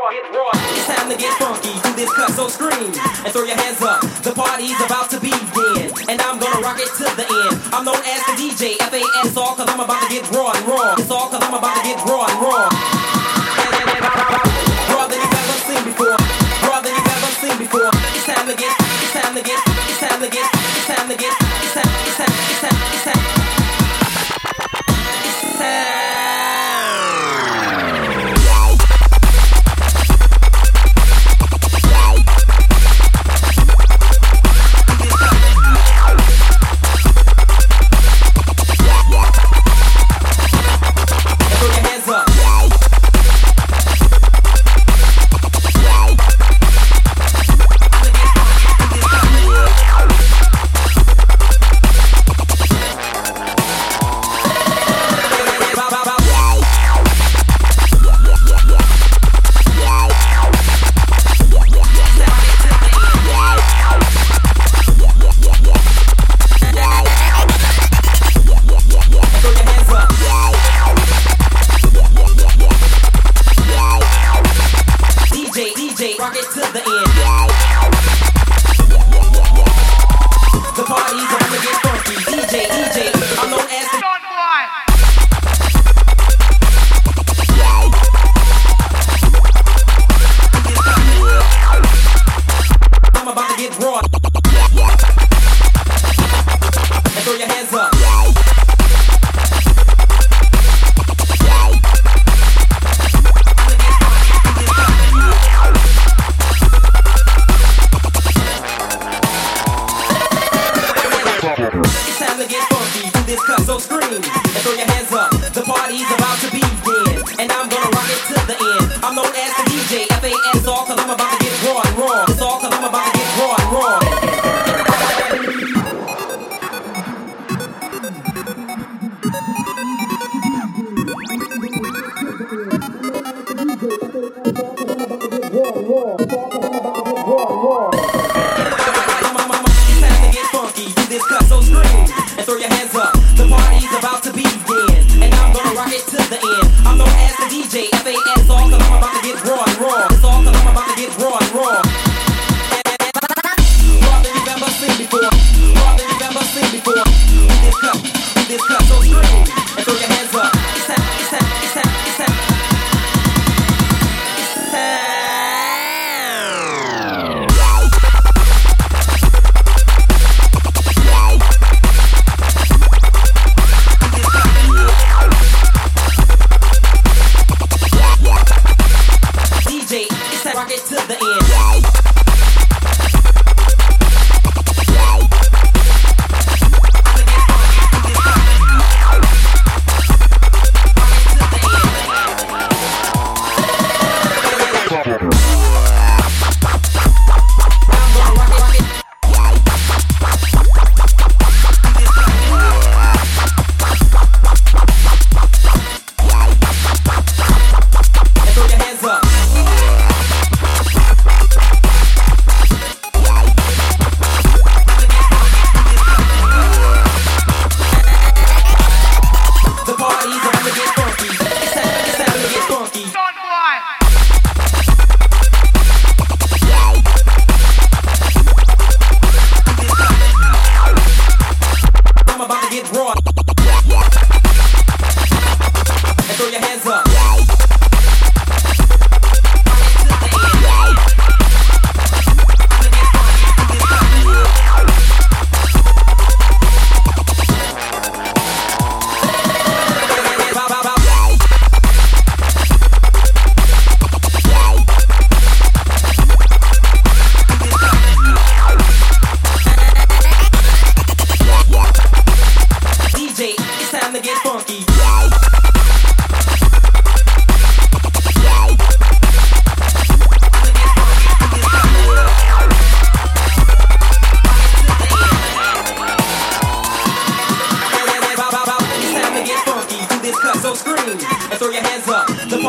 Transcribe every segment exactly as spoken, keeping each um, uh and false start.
It's time to get funky, do this cut, so scream and throw your hands up. The party's about to begin, and I'm gonna rock it to the end. I'm known as the D J, F A S, it's all cause I'm about to get raw and raw. It's all cause I'm about to get raw and raw. Raw than you've ever seen before. Raw than you've ever seen before. It's time to get, it's time to get, it's time to get, it's time to get, it's time, it's time, it's time, it's time. It's time.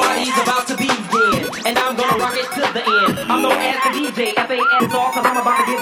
I'm known as the D J, F A S, all cause I'm about to get